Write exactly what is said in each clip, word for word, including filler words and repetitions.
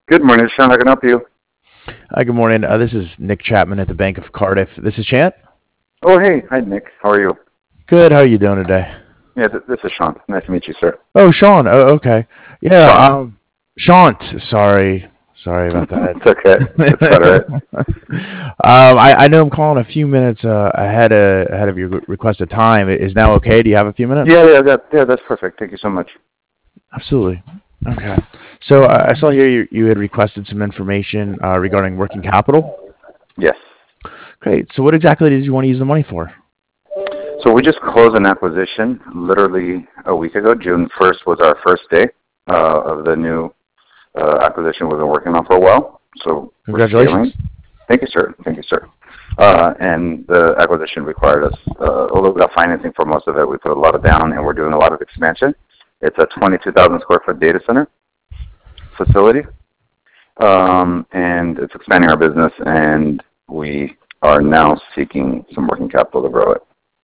Good morning, Sean. I can help you. Hi, good morning. Uh, this is Nick Chapman at the Bank of Cardiff. This is Chant. Oh, hey. Hi, Nick. How are you? Good. How are you doing today? Yeah, th- this is Sean. Nice to meet you, sir. Oh, Sean. Oh, okay. Yeah. Sean. Um, Shant. Sorry. Sorry about that. It's okay. It's quite all right. um, I, I know I'm calling a few minutes uh, ahead of ahead of your requested time. Is now okay? Do you have a few minutes? Yeah, yeah, that, yeah, that's perfect. Thank you so much. Absolutely. Okay. So uh, I saw here you, you had requested some information uh, regarding working capital. Yes. Great. So what exactly did you want to use the money for? So we just closed an acquisition literally a week ago. June first was our first day uh, of the new uh, acquisition we've been working on for a while. So we're scaling. Congratulations. Thank you, sir. Thank you, sir. Uh, and the acquisition required us, uh, although we got financing for most of it, we put a lot of down and we're doing a lot of expansion. It's a twenty-two thousand square foot data center facility. Um, and it's expanding our business, and we are now seeking some working capital to grow it.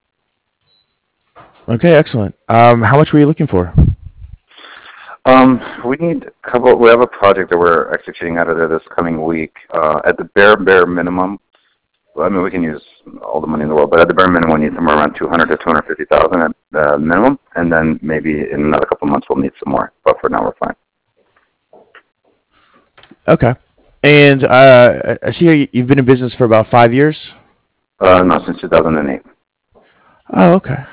Okay, excellent. Um, how much were you looking for? Um, we need a couple. We have a project that we're executing out of there this coming week. Uh, at the bare bare minimum, well, I mean, we can use all the money in the world, but at the bare minimum, we need somewhere around two hundred to two hundred fifty thousand at the minimum, and then maybe in another couple of months we'll need some more. But for now, we're fine. Okay. And uh, I see here you- you've been in business for about five years. Uh, no, since two thousand eight. Oh, okay.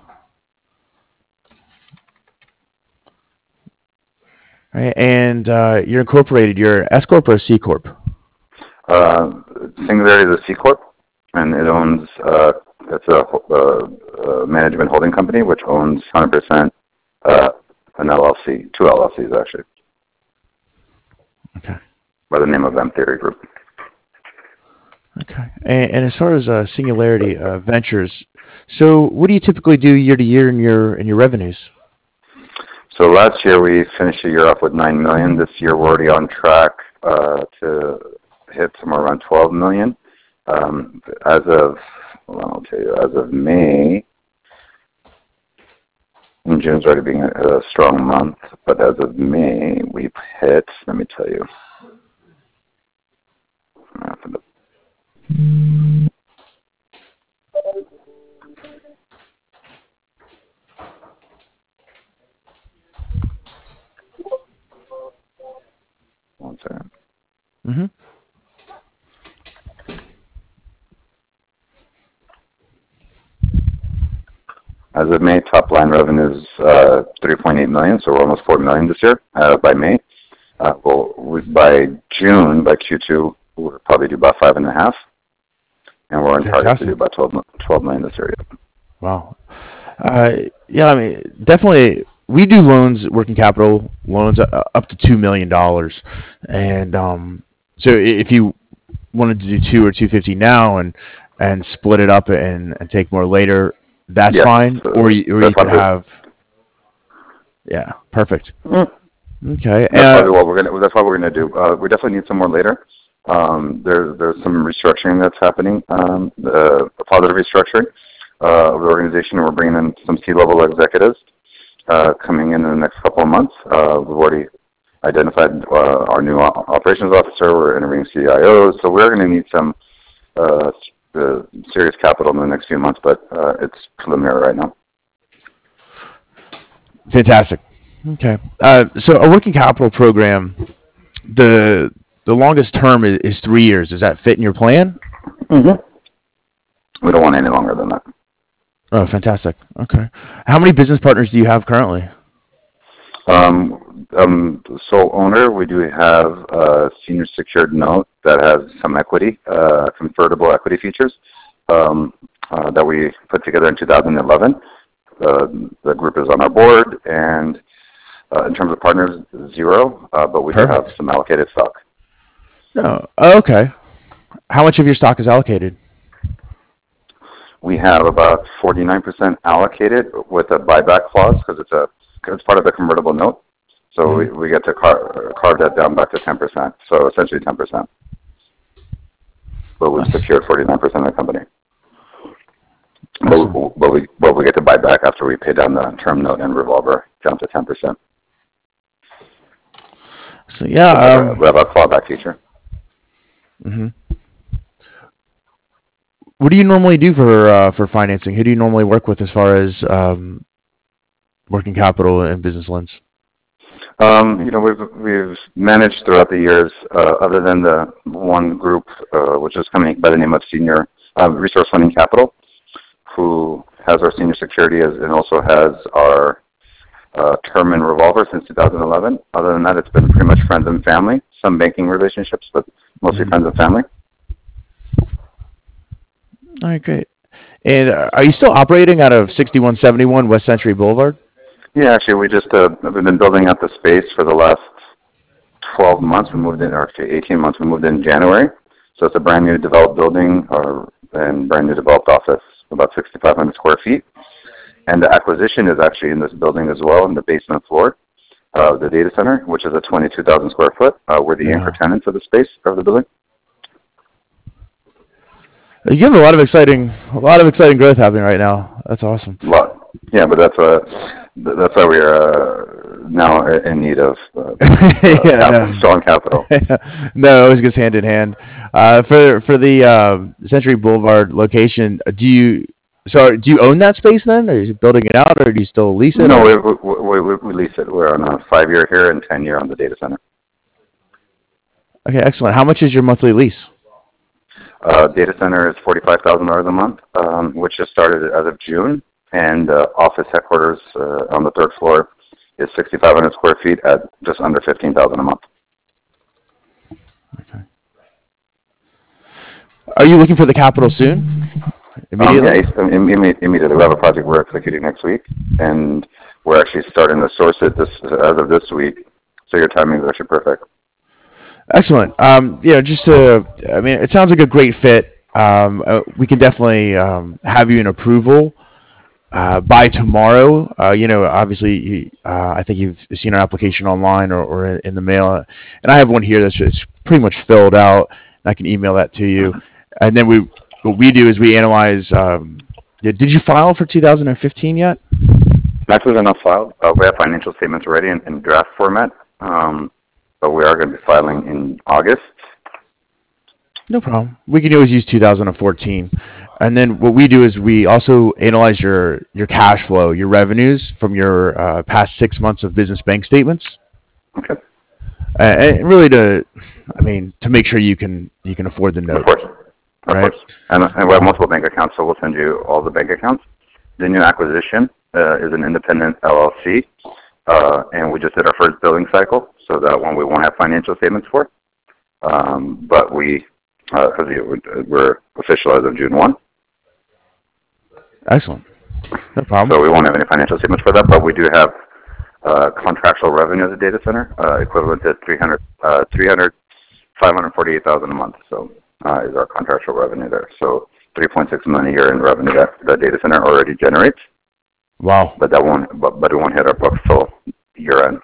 All right. And uh, you're incorporated. You're S corp or C corp? Uh, Singularity is a C corp, and it owns. Uh, it's a, uh uh management holding company which owns one hundred percent uh, an L L C, two L L Cs actually, Okay. by the name of M Theory Group. Okay. And, and as far as uh, Singularity uh, Ventures, so what do you typically do year to year in your in your revenues? So last year we finished the year off with nine million. This year we're already on track uh, to hit somewhere around twelve million. Um, as of, well, I'll tell you, as of May, and June's already being a, a strong month, but as of May we've hit. Let me tell you. One second. Mm-hmm. As of May, top line revenue is uh, three point eight million, so we're almost four million this year uh, by May. Uh, well, we, by June, by Q two, we'll probably do about five and a half, and we're on target to do Fantastic. about twelve, twelve million this year. Wow. Uh, yeah, I mean, definitely. We do loans, working capital loans, uh, up to two million dollars, and um, so if you wanted to do two or two fifty now and and split it up and, and take more later, that's Yes, fine. Or uh, you, or that's you could probably have, yeah, perfect. mm, Okay. that's Uh, probably what we're gonna. That's what we're gonna do. Uh, we definitely need some more later. Um, there's there's some restructuring that's happening. Um, the, the positive restructuring uh, of the organization. We're bringing in some C-level executives uh, coming in in the next couple of months. Uh, we've already identified uh, our new o- operations officer. We're interviewing C I Os, so we're going to need some uh, uh, serious capital in the next few months, but uh, it's preliminary right now. Fantastic. Okay. Uh, so a working capital program, the the longest term is, is three years. Does that fit in your plan? Mm-hmm. We don't want any longer than that. Oh, fantastic. Okay. How many business partners do you have currently? Um, um, sole owner, we do have a senior secured note that has some equity, uh, convertible equity features um, uh, that we put together in two thousand eleven. Uh, the group is on our board, and uh, in terms of partners, zero, uh, but we do have Perfect. some allocated stock. No. Oh, okay. How much of your stock is allocated? We have about forty-nine percent allocated with a buyback clause because it's a it's part of the convertible note. So Hmm. we, we get to car, carve that down back to ten percent. So essentially ten percent. But we've Nice. secured forty-nine percent of the company. But, Excellent. but, we, but we get to buy back after we pay down the term note and revolver down to ten percent. Excellent. Yeah. So we, have a, Um, we have a clawback feature. hmm What do you normally do for uh, for financing? Who do you normally work with as far as um, working capital and business loans? Um, you know, we've we've managed throughout the years, uh, other than the one group, uh, which is coming by the name of Senior uh, Resource Funding Capital, who has our senior security as, and also has our uh, term and revolver since two thousand eleven. Other than that, it's been pretty much friends and family, some banking relationships, but mostly Mhm. friends and family. All right, great. And uh, are you still operating out of sixty-one seventy-one West Century Boulevard? Yeah, actually, we just uh, we've been building out the space for the last twelve months. We moved in, or actually eighteen months. We moved in January, so it's a brand new developed building, or and brand new developed office, about sixty-five hundred square feet. And the acquisition is actually in this building as well, in the basement floor, uh, the data center, which is a twenty-two thousand square foot. Uh, we're the Yeah. anchor tenants of the space of the building. You have a lot of exciting, a lot of exciting growth happening right now. That's awesome. A lot, yeah, but that's uh, th- that's why we're uh, now in need of uh, uh, yeah, capital, no. strong capital. no, it always goes hand in hand. Uh, for for the um, Century Boulevard location, uh, do you so do you own that space then? Or are you building it out, or do you still lease it? No, or- we, we, we, we lease it. We're on a five-year here and ten-year on the data center. Okay, excellent. How much is your monthly lease? Uh, data center is forty-five thousand dollars a month, um, which just started as of June, and uh, office headquarters uh, on the third floor is sixty-five hundred square feet at just under fifteen thousand dollars a month. Okay. Are you looking for the capital soon? Immediately? Um, yeah, im- im- immediately. We have a project we're executing next week, and we're actually starting to source it this as of this week. So your timing is actually perfect. Excellent. Um, you know, just to, I mean, it sounds like a great fit. Um, uh, we can definitely um, have you in approval uh, by tomorrow. Uh, you know, obviously, you, uh, I think you've seen our application online or, or in the mail, and I have one here that's just pretty much filled out. And I can email that to you. And then we, what we do is we analyze. Um, did you file for two thousand fifteen yet? Taxes are not filed. Uh, we have financial statements ready in, in draft format. Um, but we are going to be filing in August. No problem. We can always use two thousand fourteen. And then what we do is we also analyze your, your cash flow, your revenues from your uh, past six months of business bank statements. Okay. Uh, and really to, I mean, to make sure you can you can afford the note. Of course. Of right? course. And, and we have multiple bank accounts, so we'll send you all the bank accounts. The new acquisition uh, is an independent L L C, uh, and we just did our first billing cycle. So that one we won't have financial statements for, um, but we, because uh, we're official as of June first, Excellent. No problem. so we won't have any financial statements for that, but we do have uh, contractual revenue as a data center, uh, equivalent to three hundred, uh, three hundred, five hundred forty-eight thousand a month. So uh, is our contractual revenue there. So three point six million a year in revenue that the data center already generates. Wow. But that won't, but, but it won't hit our books till year end.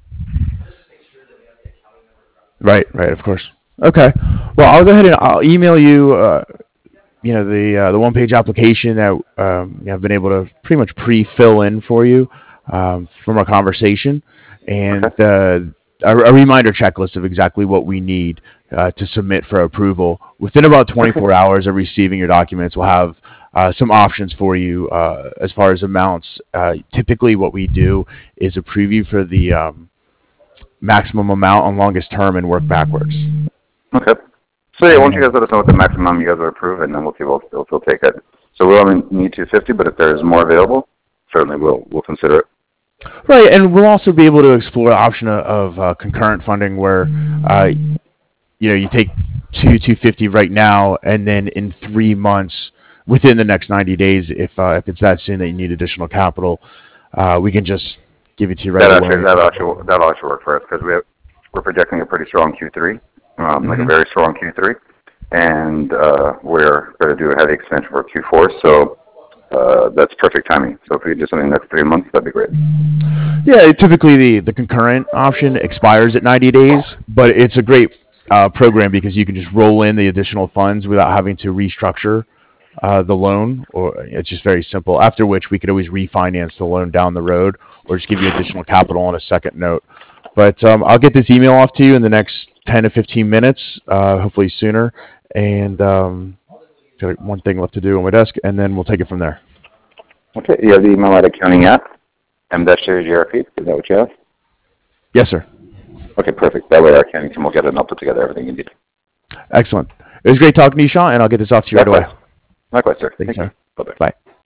Right, right, of course. Okay. Well, I'll go ahead and I'll email you, uh, you know, the uh, the one page application that um, you know, I've been able to pretty much pre-fill in for you um, from our conversation, and Okay. uh, a, a reminder checklist of exactly what we need uh, to submit for approval. Within about twenty-four hours of receiving your documents, we'll have uh, some options for you uh, as far as amounts. Uh, typically, what we do is a preview for the um, maximum amount on longest term and work backwards. Okay. So yeah, once you guys let us know what the maximum you guys will approve, and then we'll see what we'll, we'll take it. So we only need two hundred fifty, but if there is more available, certainly we'll we'll consider it. Right, and we'll also be able to explore the option of, of uh, concurrent funding, where uh, you know you take two two fifty right now, and then in three months, within the next ninety days, if uh, if it's that soon that you need additional capital, uh, we can just give it to you right That away. actually that actually that'll actually work for us because we have, we're projecting a pretty strong Q three, um, like Mhm. a very strong Q three, and uh, we're going to do a heavy expansion for Q four. So uh, that's perfect timing. So if we do something in the next three months, that'd be great. Yeah, typically the, the concurrent option expires at ninety days, but it's a great uh, program because you can just roll in the additional funds without having to restructure uh, the loan, or it's just very simple. After which we could always refinance the loan down the road, or just give you additional capital on a second note. But um, I'll get this email off to you in the next ten to fifteen minutes, uh, hopefully sooner. And um, got one thing left to do on my desk, and then we'll take it from there. Okay. You have the email at accounting at m-grp. Is that what you have? Yes, sir. Okay, perfect. That way our accounting team will get it and I'll put together everything you need. Excellent. It was great talking to you, Sean, and I'll get this off to you Likewise. right away. Likewise, sir. Thanks, Thank sir. you. Bye-bye. Bye.